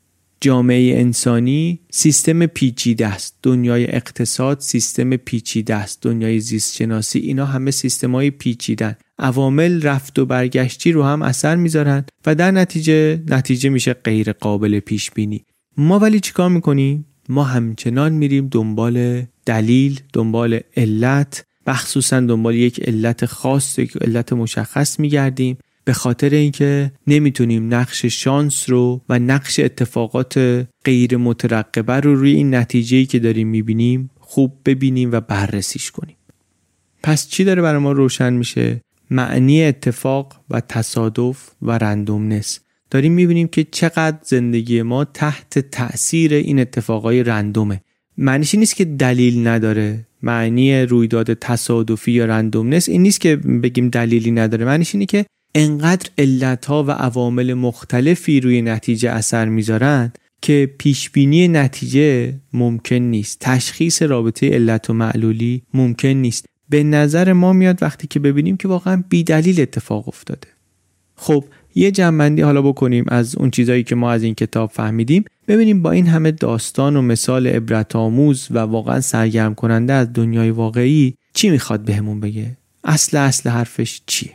جامعه انسانی سیستم پیچیده است، دنیای اقتصاد سیستم پیچیده است، دنیای زیست شناسی، اینا همه سیستم‌های پیچیدن، عوامل رفت و برگشتی رو هم اثر میذارن و در نتیجه میشه غیر قابل پیش بینی. ما ولی چیکار میکنیم؟ ما همچنان میریم دنبال دلیل، دنبال علت، مخصوصا دنبال یک علت خاص، یک علت مشخص میگردیم، به خاطر اینکه نمیتونیم نقش شانس رو و نقش اتفاقات غیر مترقبه رو روی این نتیجه‌ای که داریم میبینیم خوب ببینیم و بررسیش کنیم. پس چی داره برای ما روشن میشه؟ معنی اتفاق و تصادف و رندومنس. داریم میبینیم که چقدر زندگی ما تحت تأثیر این اتفاقای رندومه. معنیش نیست که دلیل نداره. معنی رویداد تصادفی یا رندومنس این نیست که بگیم دلیلی نداره. معنیش اینه که انقدر علتها و عوامل مختلفی روی نتیجه اثر میذارن که پیشبینی نتیجه ممکن نیست. تشخیص رابطه علت و معلولی ممکن نیست. به نظر ما میاد وقتی که ببینیم که واقعا بی دلیل اتفاق افتاده. خب یه جمع‌بندی حالا بکنیم از اون چیزایی که ما از این کتاب فهمیدیم، ببینیم با این همه داستان و مثال عبرت آموز و واقعا سرگرم کننده از دنیای واقعی چی میخواد بهمون بگه؟ اصل حرفش چیه؟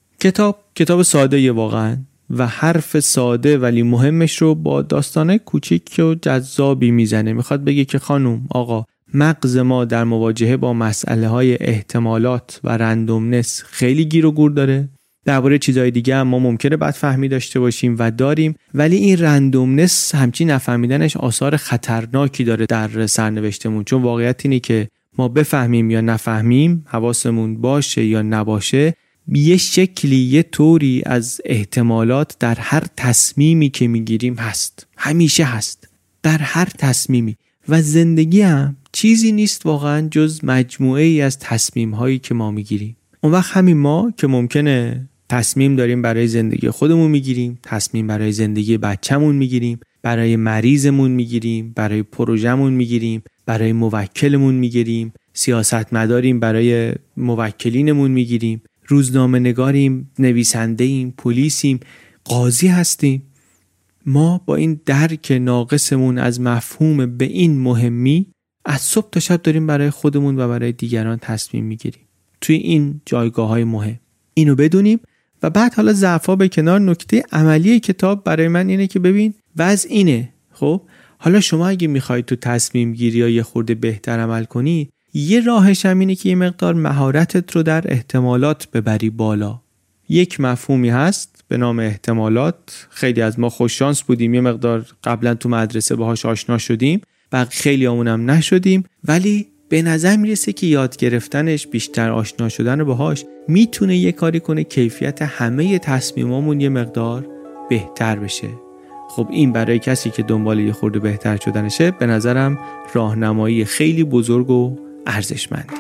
کتاب ساده واقعا و حرف ساده ولی مهمش رو با داستانه کوچیک و جذابی میزنه. میخواد بگه که خانم آقا، مغز ما در مواجهه با مسئله های احتمالات و رندومنس خیلی گیر و گور داره. درباره چیزهای دیگه هم ما ممکنه بدفهمی داشته باشیم و داریم، ولی این رندومنس همچین نفهمیدنش آثار خطرناکی داره در سرنوشتمون. چون واقعیت اینه که ما بفهمیم یا نفهمیم، حواسمون باشه یا نباشه، یه شکلی، یه طوری از احتمالات در هر تصمیمی که میگیریم هست. همیشه هست در هر تصمیمی. و زندگی هم چیزی نیست واقعا جز مجموعه ای از تصمیم هایی که ما میگیریم. اون وقت همین ما که ممکنه تصمیم داریم برای زندگی خودمون میگیریم، تصمیم برای زندگی بچه‌مون میگیریم، برای مریضمون میگیریم، برای پروژه‌مون میگیریم، برای موکلمون میگیریم، سیاستمداریم برای موکلینمون میگیریم، روزنامه نگاریم، نویسنده‌ایم، پلیسیم، قاضی هستیم. ما با این درک ناقصمون از مفهوم به این مهمی از صبح تا شب داریم برای خودمون و برای دیگران تصمیم میگیریم توی این جایگاه‌های مهم. اینو بدونیم و بعد حالا ضعفا به کنار، نکته عملی کتاب برای من اینه که ببین وضع اینه. خب حالا شما اگه میخوای تو تصمیم گیری یا یه خورده بهتر عمل کنی، یه راهش هم اینه که یه مقدار مهارتت رو در احتمالات ببری بالا. یک مفهومی هست به نام احتمالات. خیلی از ما خوش شانس بودیم یه مقدار قبلا تو مدرسه باهاش آشنا شدیم، خیلی همونم نشدیم، ولی به نظر میرسه که یاد گرفتنش، بیشتر آشنا شدن باهاش میتونه یه کاری کنه کیفیت همه تصمیمامون یه مقدار بهتر بشه. خب این برای کسی که دنبال یه خورده بهتر شدنشه به نظرم راهنمایی خیلی بزرگ و ارزشمندی.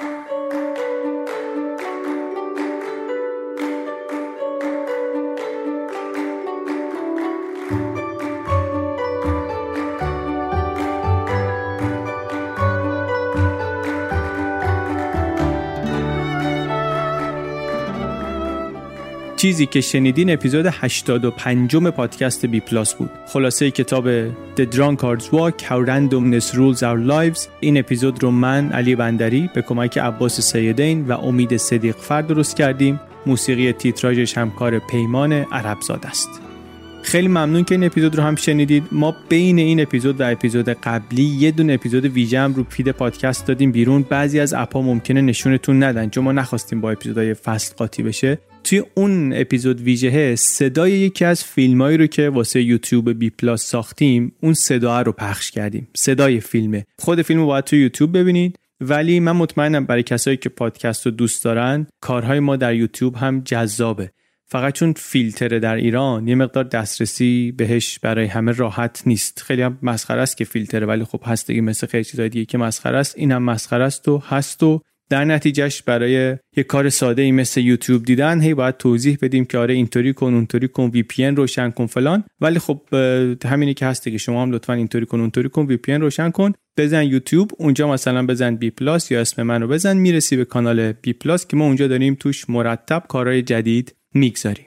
چیزی که شنیدین اپیزود 85 پادکست بی پلاس بود. خلاصه کتاب The Drunkard's Walk How Randomness Rules Our Lives. این اپیزود رو من علی بندری به کمک عباس سیدین و امید صدیقفر درست کردیم. موسیقی تیتراژش همکار پیمان عربزاده است. خیلی ممنون که این اپیزود رو هم شنیدید. ما بین این اپیزود و اپیزود قبلی یه دونه اپیزود ویژه هم رو فید پادکست دادیم بیرون. بعضی از اپ‌ها ممکنه نشونتون ندن چون ما نخواستیم با اپیزودهای فصل قاطی بشه. توی اون اپیزود ویژه صدای یکی از فیلمایی رو که واسه یوتیوب بی پلاس ساختیم، اون صدا رو پخش کردیم. صدای فیلمه. خود فیلمو باید توی یوتیوب ببینید، ولی من مطمئنم برای کسایی که پادکست رو دوست دارن کارهای ما در یوتیوب هم جذابه. فقط چون فیلتره در ایران یه مقدار دسترسی بهش برای همه راحت نیست. خیلی هم مسخره است که فیلتره، ولی خب هست دیگه، مثل خیلی چیزای دیگه که مسخره است اینم مسخره است و هست. و در نتیجهش برای یه کار ساده ای مثل یوتیوب دیدن هی باید توضیح بدیم که آره اینطوری کن اونطوری کن، وی پی ان روشن کن فلان. ولی خب همینی که هست دیگه، شما هم لطفاً اینطوری کن اونطوری کن، وی پی ان روشن کن، بزن یوتیوب، اونجا مثلا بزن بی پلاس یا اسم منو بزن، میرسی به کانال بی پلاس که ما اونجا داریم توش مرتب کارهای جدید میگذاریم.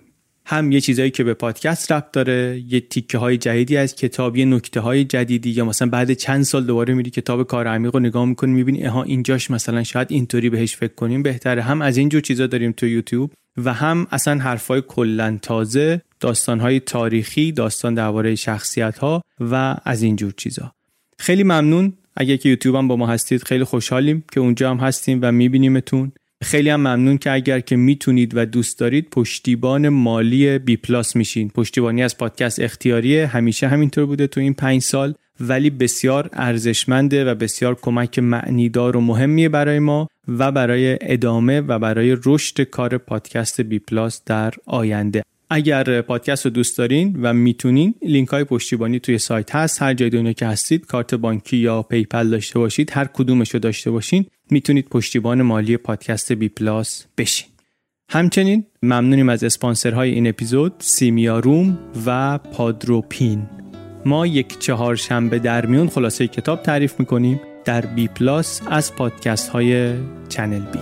هم یه چیزایی که به پادکست ربط داره، یه تیکه های جدیدی از کتاب، یه نکته های جدیدی، یا مثلا بعد چند سال دوباره میری کتاب کار عمیق رو نگاه میکنی میبینی اینجاش مثلا شاید اینطوری بهش فکر کنیم بهتره. هم از این جور چیزا داریم تو یوتیوب و هم اصلا حرفای کلا تازه، داستانهای تاریخی، داستان درباره شخصیت‌ها و از این جور چیزا. خیلی ممنون. اگه که یوتیوب هم با ما هستید خیلی خوشحالیم که اونجا هم هستیم و میبینیمتون. خیلی هم ممنون که اگر که میتونید و دوست دارید پشتیبان مالی بی پلاس میشین. پشتیبانی از پادکست اختیاریه، همیشه همینطور بوده تو این 5 سال، ولی بسیار ارزشمنده و بسیار کمک معنیدار و مهمیه برای ما و برای ادامه و برای رشد کار پادکست بی پلاس در آینده. اگر پادکست رو دوست دارین و میتونین، لینک های پشتیبانی توی سایت هست. هر جای دنیا که هستید، کارت بانکی یا پیپل داشته باشید، هر کدومش رو داشته باشین، میتونید پشتیبان مالی پادکست بی پلاس بشین. همچنین ممنونیم از اسپانسرهای این اپیزود، سیمیا روم و پادروپین. ما یک چهارشنبه در میون خلاصه کتاب تعریف میکنیم در بی پلاس از پادکست های چنل بی.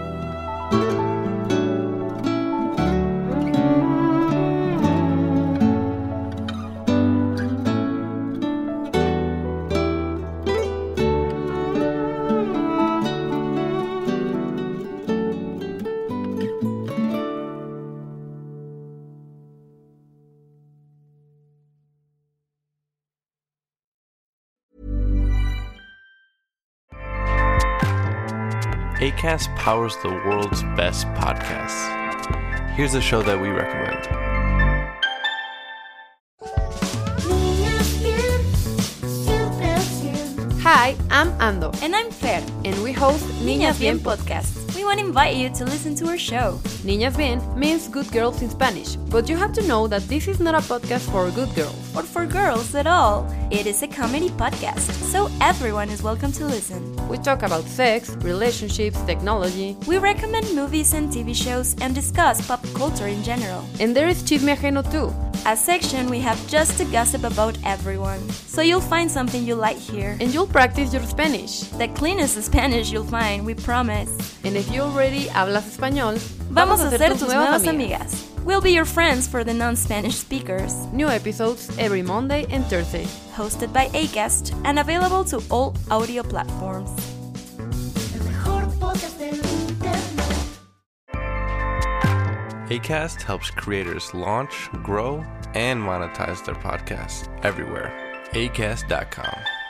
Acast powers the world's best podcasts. Here's a show that we recommend. Hi, I'm Ando. And I'm Fer. And we host Niñas Bien podcast. We want to invite you to listen to our show. Niñas Bien means good girls in Spanish, but you have to know that this is not a podcast for good girls. Or for girls at all. It is a comedy podcast, so everyone is welcome to listen. We talk about sex, relationships, technology. We recommend movies and TV shows and discuss pop culture in general. And there is Chisme Ajeno too. A section we have just to gossip about everyone. So you'll find something you like here. And you'll practice your Spanish. The cleanest Spanish you'll find, we promise. And if you already hablas español, vamos a ser tus nuevas amigas. We'll be your friends for the non-Spanish speakers. New episodes every Monday and Thursday. Hosted by Acast and available to all audio platforms. Acast helps creators launch, grow, and monetize their podcasts everywhere. Acast.com.